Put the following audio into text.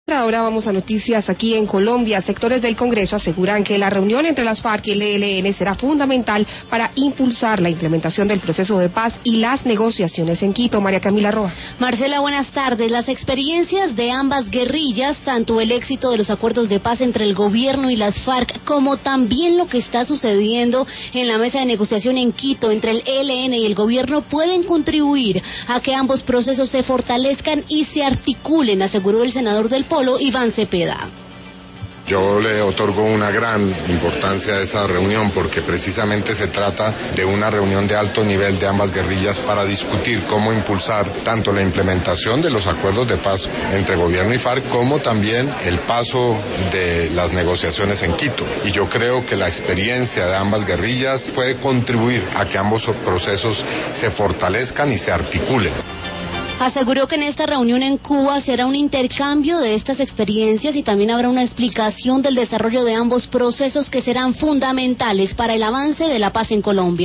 Ahora vamos a noticias aquí en Colombia. Sectores del Congreso aseguran que la reunión entre las FARC y el ELN será fundamental para impulsar la implementación del proceso de paz y las negociaciones en Quito. María Camila Roa. Marcela, buenas tardes. Las experiencias de ambas guerrillas, tanto el éxito de los acuerdos de paz entre el gobierno y las FARC, como también lo que está sucediendo en la mesa de negociación en Quito entre el ELN y el gobierno, pueden contribuir a que ambos procesos se fortalezcan y se articulen, aseguró el senador del Polo, Iván Cepeda. Yo le otorgo una gran importancia a esa reunión porque precisamente se trata de una reunión de alto nivel de ambas guerrillas para discutir cómo impulsar tanto la implementación de los acuerdos de paz entre gobierno y FARC como también el paso de las negociaciones en Quito. Y yo creo que la experiencia de ambas guerrillas puede contribuir a que ambos procesos se fortalezcan y se articulen. Aseguró que en esta reunión en Cuba se hará un intercambio de estas experiencias y también habrá una explicación del desarrollo de ambos procesos que serán fundamentales para el avance de la paz en Colombia.